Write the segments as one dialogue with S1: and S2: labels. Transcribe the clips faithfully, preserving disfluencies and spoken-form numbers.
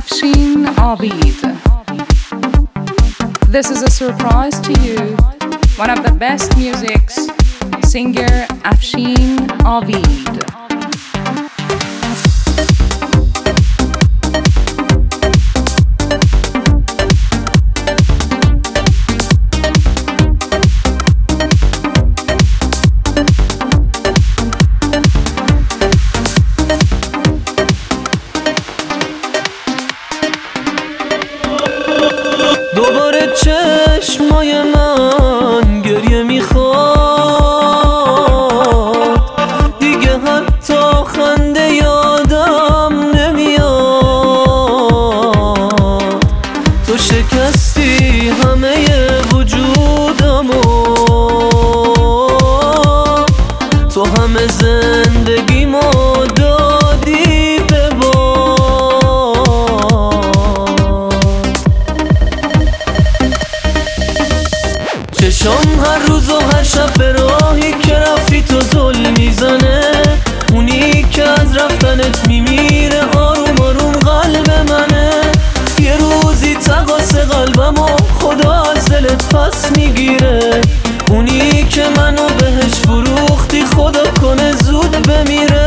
S1: Afshin Avid. This is a surprise to you. One of the best musics, singer Afshin Avid.
S2: دوباره چشمای من گریه میخواد، دیگه حتی خنده یادم نمیاد. تو شکستی همه وجودمو، تو همه زندگیمو دادی به چشم هر روز و هر شب به راهی که رفتی تو ظلم میزنه. اونی که از رفتنت میمیره آروم آروم قلب منه. یه روزی تقاس قلبم و خدا از دلت پس میگیره. اونی که منو بهش فروختی خدا کنه زود بمیره.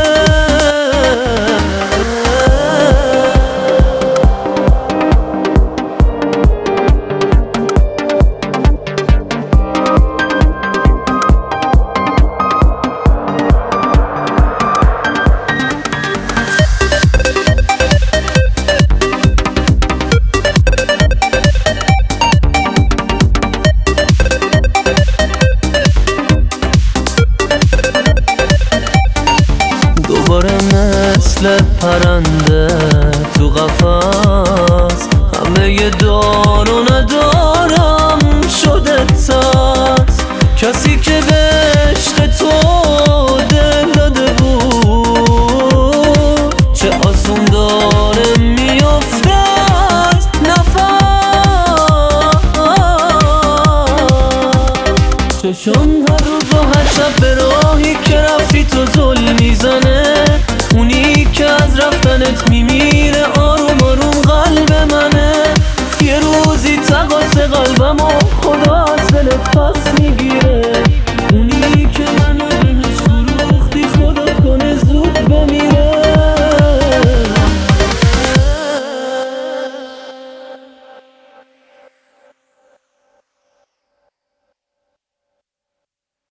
S2: دوباره مثل پرنده تو قفس، همه ی دار و ندارم شده ترس. کسی که به عشق تو